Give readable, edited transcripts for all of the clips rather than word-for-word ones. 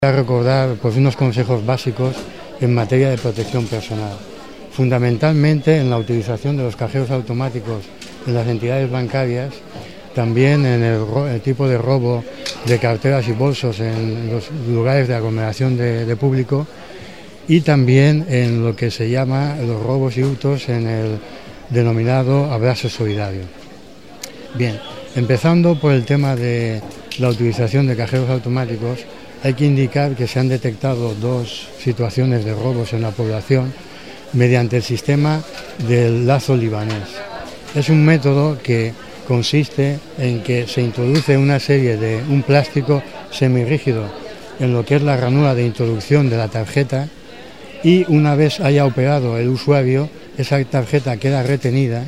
A recordar pues unos consejos básicos en materia de protección personal, fundamentalmente en la utilización de los cajeros automáticos en las entidades bancarias, también en el tipo de robo de carteras y bolsos en los lugares de aglomeración de público, y también en lo que se llama los robos y hurtos en el denominado abrazo solidario. Bien, empezando por el tema de la utilización de cajeros automáticos, hay que indicar que se han detectado dos situaciones de robos en la población mediante el sistema del lazo libanés. Es un método que consiste en que se introduce una serie de un plástico semirrígido en lo que es la ranura de introducción de la tarjeta, y una vez haya operado el usuario, esa tarjeta queda retenida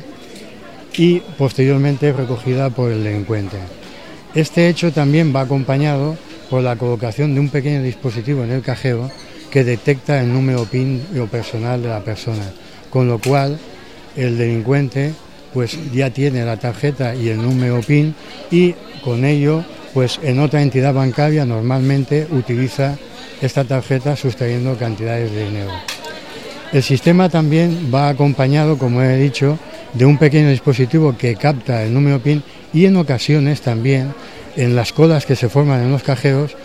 y posteriormente recogida por el delincuente. Este hecho también va acompañado por la colocación de un pequeño dispositivo en el cajero que detecta el número PIN o personal de la persona, con lo cual el delincuente pues ya tiene la tarjeta y el número PIN, y con ello pues en otra entidad bancaria normalmente utiliza esta tarjeta sustrayendo cantidades de dinero. El sistema también va acompañado, como he dicho, de un pequeño dispositivo que capta el número PIN, y en ocasiones también en las colas que se forman en los cajeros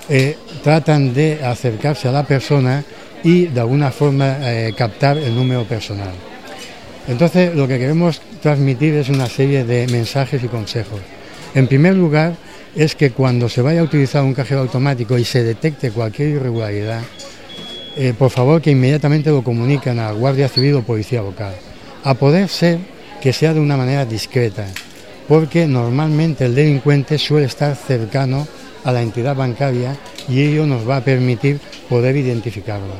tratan de acercarse a la persona y de alguna forma captar el número personal. Entonces lo que queremos transmitir es una serie de mensajes y consejos. En primer lugar, es que cuando se vaya a utilizar un cajero automático y se detecte cualquier irregularidad, por favor que inmediatamente lo comuniquen a Guardia Civil o Policía Local. A poder ser que sea de una manera discreta, porque normalmente el delincuente suele estar cercano a la entidad bancaria y ello nos va a permitir poder identificarlo.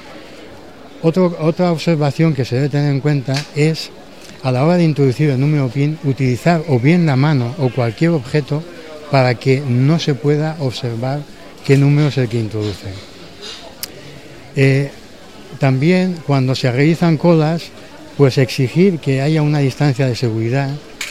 Otra observación que se debe tener en cuenta es, a la hora de introducir el número PIN, utilizar o bien la mano o cualquier objeto para que no se pueda observar qué número es el que introduce. También cuando se realizan colas, pues exigir que haya una distancia de seguridad,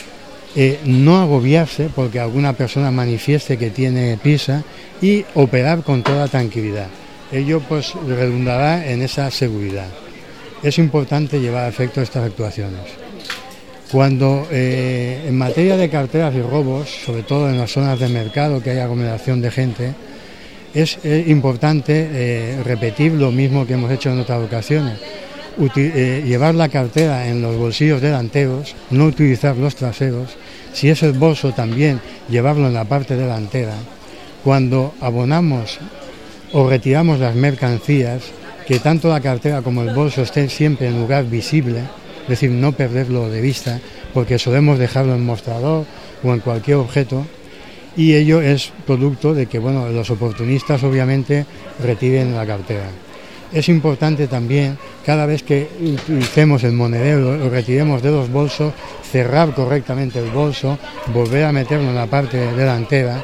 no agobiarse porque alguna persona manifieste que tiene prisa, y operar con toda tranquilidad. Ello pues redundará en esa seguridad. Es importante llevar a efecto estas actuaciones. Cuando en materia de carteras y robos, sobre todo en las zonas de mercado que hay aglomeración de gente, es importante repetir lo mismo que hemos hecho en otras ocasiones. Llevar la cartera en los bolsillos delanteros, no utilizar los traseros. Si es el bolso, también llevarlo en la parte delantera. Cuando abonamos o retiramos las mercancías, que tanto la cartera como el bolso estén siempre en lugar visible, es decir, no perderlo de vista, porque solemos dejarlo en mostrador o en cualquier objeto, y ello es producto de que los oportunistas obviamente retiren la cartera. Es importante también, cada vez que utilicemos el monedero, lo retiremos de los bolsos, cerrar correctamente el bolso, volver a meterlo en la parte delantera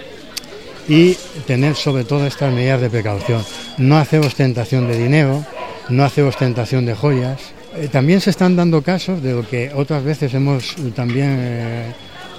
y tener sobre todo estas medidas de precaución. No hacer ostentación de dinero, no hacer ostentación de joyas. También se están dando casos de lo que otras veces hemos también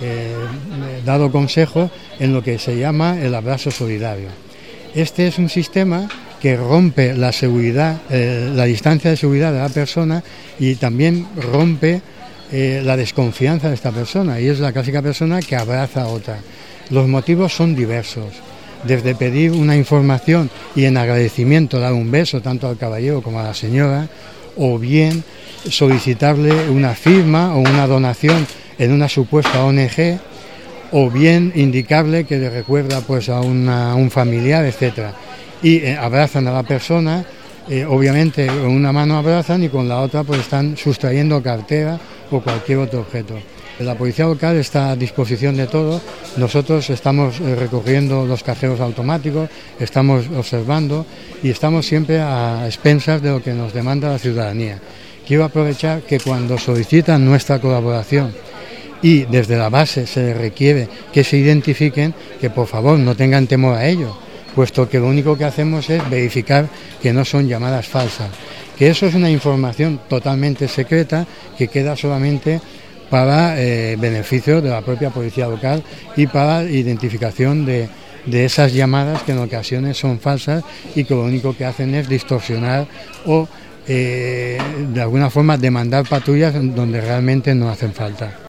dado consejo en lo que se llama el abrazo solidario. Este es un sistema que rompe la seguridad, la distancia de seguridad de la persona, y también rompe la desconfianza de esta persona, y es la clásica persona que abraza a otra. Los motivos son diversos, desde pedir una información y en agradecimiento dar un beso tanto al caballero como a la señora, o bien solicitarle una firma o una donación en una supuesta ONG, o bien indicarle que le recuerda pues a un familiar, etcétera. Y abrazan a la persona, obviamente con una mano abrazan y con la otra pues están sustrayendo cartera o cualquier otro objeto. La policía local está a disposición de todo. Nosotros estamos recorriendo los cajeros automáticos, estamos observando y estamos siempre a expensas de lo que nos demanda la ciudadanía. Quiero aprovechar que cuando solicitan nuestra colaboración y desde la base se les requiere que se identifiquen, que por favor no tengan temor a ello, puesto que lo único que hacemos es verificar que no son llamadas falsas, que eso es una información totalmente secreta que queda solamente para beneficio de la propia policía local y para identificación de de esas llamadas que en ocasiones son falsas y que lo único que hacen es distorsionar o de alguna forma demandar patrullas donde realmente no hacen falta.